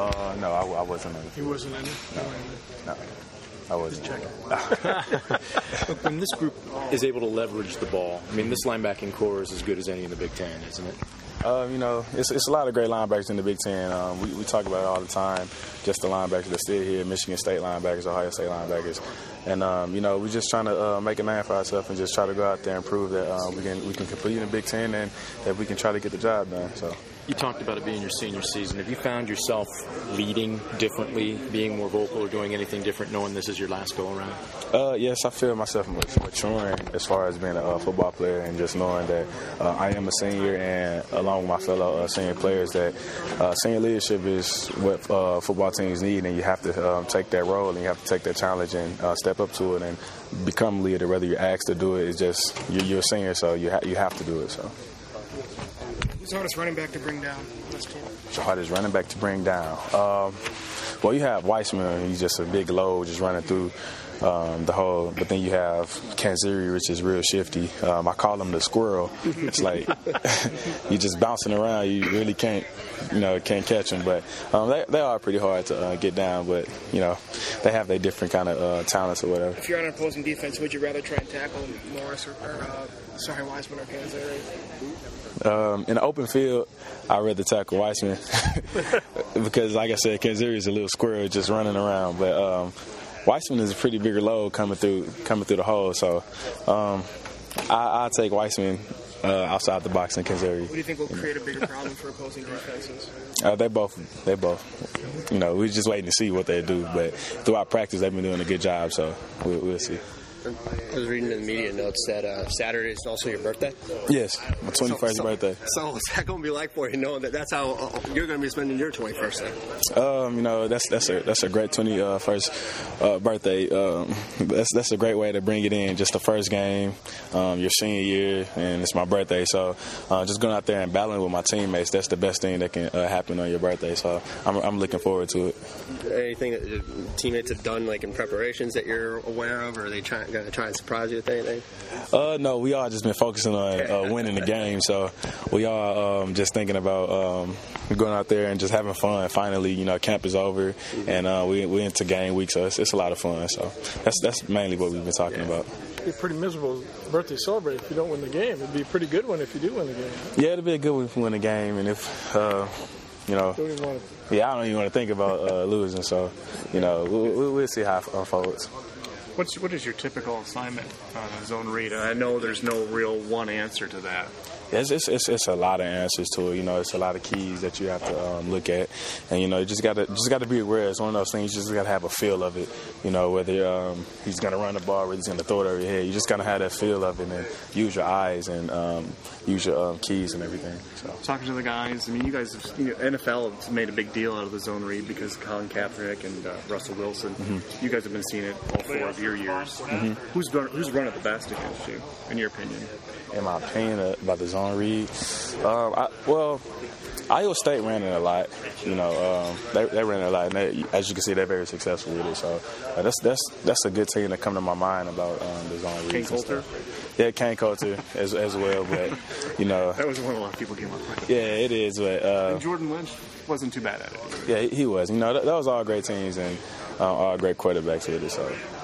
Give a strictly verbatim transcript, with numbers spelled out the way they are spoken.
Uh, no, I, I wasn't in it. He wasn't in it? No, no, I wasn't. Just checking. Look, when this group is able to leverage the ball, I mean, this linebacking core is as good as any in the Big Ten, isn't it? Uh, you know, it's, it's a lot of great linebackers in the Big Ten. Um, we, we talk about it all the time, just the linebackers that sit here, Michigan State linebackers, Ohio State linebackers. And, um, you know, we're just trying to uh, make a name for ourselves and just try to go out there and prove that uh, we can we can compete in the Big Ten and that we can try to get the job done. So. You talked about it being your senior season. Have you found yourself leading differently, being more vocal, or doing anything different, knowing this is your last go-around? Uh, yes, I feel myself maturing as far as being a uh, football player and just knowing that uh, I am a senior, and along with my fellow uh, senior players, that uh, senior leadership is what uh, football teams need, and you have to um, take that role and you have to take that challenge and uh, step up to it and become a leader. Whether you're asked to do it, it's just you're, you're a senior, so you, ha- you have to do it. So. Who's the hardest running back to bring down? The hardest running back to bring down. Um, well, you have Weissman. He's just a big load, just running through um, the whole. But then you have Kanziri, which is real shifty. Um, I call him the squirrel. It's like you're just bouncing around. You really can't, you know, can't catch him. But um, they they are pretty hard to uh, get down. But you know, they have their different kind of uh, talents or whatever. If you're on an opposing defense, would you rather try and tackle Morris or, or uh, sorry, Weissman or Kanziri? Um, in the open field, I'd rather tackle Weissman because, like I said, Kanziri is a little squirrel just running around. But um, Weissman is a pretty bigger load coming through coming through the hole. So um, I, I'll take Weissman uh, outside the box than Kanziri. What do you think will create a bigger problem for opposing defenses? Uh, they both, they both. You know, we're just waiting to see what they do. But throughout practice, they've been doing a good job. So we'll, we'll see. I was reading in the media notes that uh, Saturday is also your birthday. Yes, my twenty-first so, so, birthday. So what's that going to be like for you, knowing that that's how uh, you're going to be spending your twenty-first day? Um, you know, that's that's a that's a great twenty-first uh, birthday. Um, that's that's a great way to bring it in. Just the first game, um, your senior year, and it's my birthday. So uh, just going out there and battling with my teammates, that's the best thing that can uh, happen on your birthday. So I'm I'm looking forward to it. Anything that your teammates have done, like in preparations, that you're aware of, or are they trying? Going to try and surprise you with anything? Uh, no, we all just been focusing on uh, winning the game. So we all um, just thinking about um, going out there and just having fun. Finally, you know, camp is over, and uh, we we into game week, so it's, it's a lot of fun. So that's that's mainly what we've been talking yeah. about. It'd be a pretty miserable birthday celebrate if you don't win the game. It'd be a pretty good one if you do win the game. Yeah, it'd be a good one if we win the game, and if. Uh, You know, yeah, I don't even want to think about uh, losing. So, you know, we'll, we'll see how it unfolds. What's what is your typical assignment on a zone read? I know there's no real one answer to that. It's, it's it's it's a lot of answers to it. You know, it's a lot of keys that you have to um, look at, and you know, you just gotta just gotta be aware. It's one of those things. You just gotta have a feel of it. You know, whether um, he's gonna run the ball, whether he's gonna throw it over your head. You just gotta have that feel of it, and use your eyes and um, use your um, keys and everything. So talking to the guys, I mean, you guys, have, you know, N F L has made a big deal out of the zone read because Colin Kaepernick and uh, Russell Wilson. Mm-hmm. You guys have been seeing it all four of your years. Mm-hmm. Who's run, who's run it the best against you, in your opinion? In my opinion, uh, about the zone read, um, I, well, Iowa State ran it a lot. You know, um, they, they ran it a lot, and they, as you can see, they're very successful with it. So uh, that's that's that's a good team that come to my mind about um, the zone read. Kane Coulter. Yeah, Kane Coulter as as well, but you know that was one a lot of people came up with. Yeah, it is, but uh, and Jordan Lynch wasn't too bad at it either. Yeah, he was. You know, that, that was all great teams and uh, all great quarterbacks with it. So.